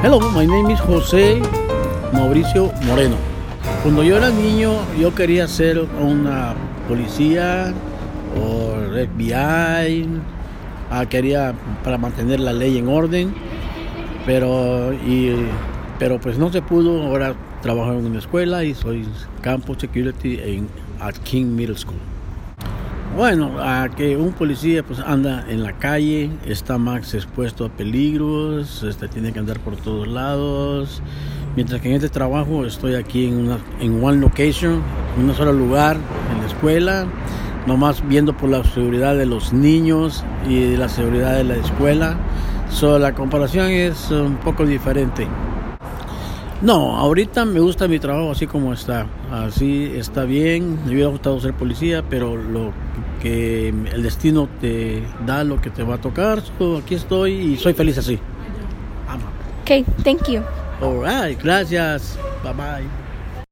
Hello, my name is José Mauricio Moreno. Cuando yo era niño, yo quería ser una policía o FBI. Quería para mantener la ley en orden, pero pues no se pudo. Ahora trabajo en una escuela y soy campo security at King Middle School. Bueno, a que un policía pues anda en la calle, está más expuesto a peligros, tiene que andar por todos lados, mientras que en este trabajo estoy aquí en one location, en un solo lugar, en la escuela, nomás viendo por la seguridad de los niños y la seguridad de la escuela. La comparación es un poco diferente. No, ahorita me gusta mi trabajo así como está. Así está bien. Me hubiera gustado ser policía, pero el destino te da lo que te va a tocar. Aquí estoy y soy feliz así. Okay, thank you. All right, gracias. Bye bye.